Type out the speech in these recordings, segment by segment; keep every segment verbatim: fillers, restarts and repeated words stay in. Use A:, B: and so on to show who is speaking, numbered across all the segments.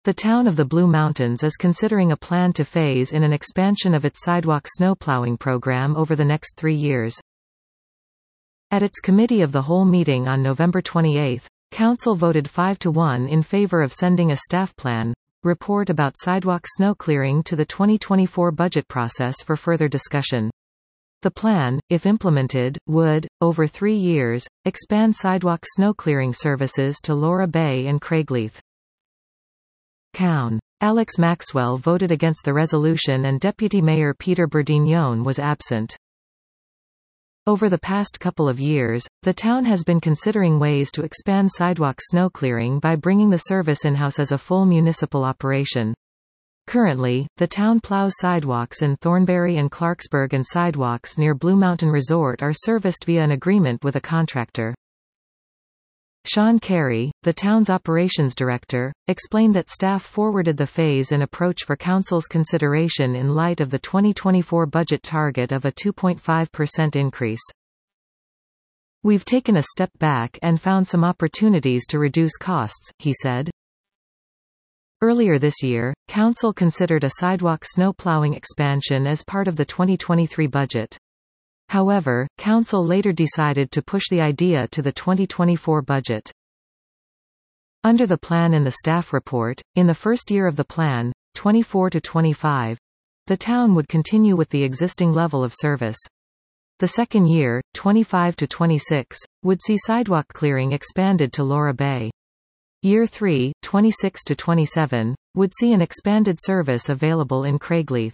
A: The town of the Blue Mountains is considering a plan to phase in an expansion of its sidewalk snowplowing program over the next three years. At its Committee of the Whole meeting on November twenty-eighth, Council voted five to one in favor of sending a staff plan report about sidewalk snow clearing to the twenty twenty-four budget process for further discussion. The plan, if implemented, would, over three years, expand sidewalk snow clearing services to Laura Bay and Craigleith. Cown. Alex Maxwell voted against the resolution and Deputy Mayor Peter Bourdignon was absent. Over the past couple of years, the town has been considering ways to expand sidewalk snow clearing by bringing the service in-house as a full municipal operation. Currently, the town plows sidewalks in Thornbury and Clarksburg, and sidewalks near Blue Mountain Resort are serviced via an agreement with a contractor. Sean Carey, the town's operations director, explained that staff forwarded the phase-in approach for council's consideration in light of the twenty twenty-four budget target of a two point five percent increase. "We've taken a step back and found some opportunities to reduce costs," he said. Earlier this year, council considered a sidewalk snow plowing expansion as part of the twenty twenty-three budget. However, council later decided to push the idea to the twenty twenty-four budget. Under the plan in the staff report, in the first year of the plan, twenty-four to twenty-five, the town would continue with the existing level of service. The second year, twenty-five to twenty-six, would see sidewalk clearing expanded to Laura Bay. Year three, twenty-six to twenty-seven, would see an expanded service available in Craigleith.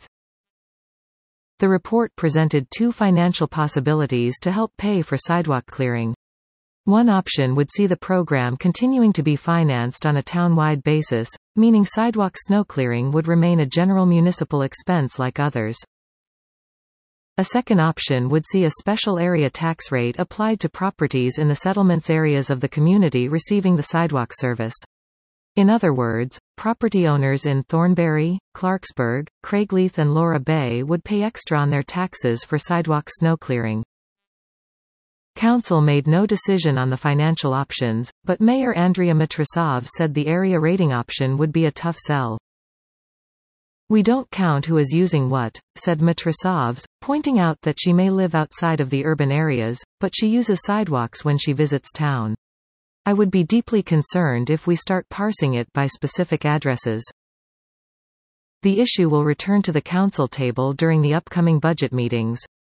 A: The report presented two financial possibilities to help pay for sidewalk clearing. One option would see the program continuing to be financed on a town-wide basis, meaning sidewalk snow clearing would remain a general municipal expense like others. A second option would see a special area tax rate applied to properties in the settlements areas of the community receiving the sidewalk service. In other words, property owners in Thornbury, Clarksburg, Craigleith and Laura Bay would pay extra on their taxes for sidewalk snow clearing. Council made no decision on the financial options, but Mayor Andrea Mitrosov said the area rating option would be a tough sell. "We don't count who is using what," said Mitrosovs, pointing out that she may live outside of the urban areas, but she uses sidewalks when she visits town. "I would be deeply concerned if we start parsing it by specific addresses." The issue will return to the council table during the upcoming budget meetings.